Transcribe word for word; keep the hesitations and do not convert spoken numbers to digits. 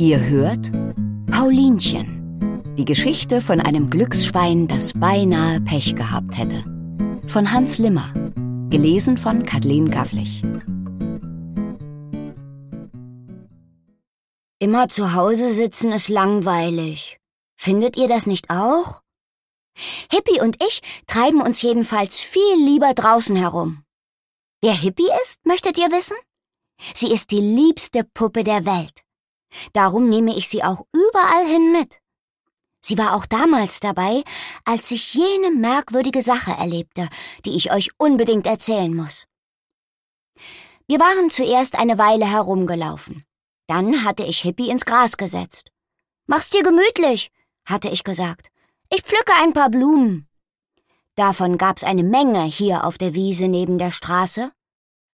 Ihr hört Paulinchen, die Geschichte von einem Glücksschwein, das beinahe Pech gehabt hätte. Von Hans Limmer, gelesen von Kathleen Gavlich. Immer zu Hause sitzen ist langweilig. Findet ihr das nicht auch? Hippie und ich treiben uns jedenfalls viel lieber draußen herum. Wer Hippie ist, möchtet ihr wissen? Sie ist die liebste Puppe der Welt. Darum nehme ich sie auch überall hin mit. Sie war auch damals dabei, als ich jene merkwürdige Sache erlebte, die ich euch unbedingt erzählen muss. Wir waren zuerst eine Weile herumgelaufen. Dann hatte ich Hippie ins Gras gesetzt. »Mach's dir gemütlich«, hatte ich gesagt. »Ich pflücke ein paar Blumen.« Davon gab's eine Menge hier auf der Wiese neben der Straße,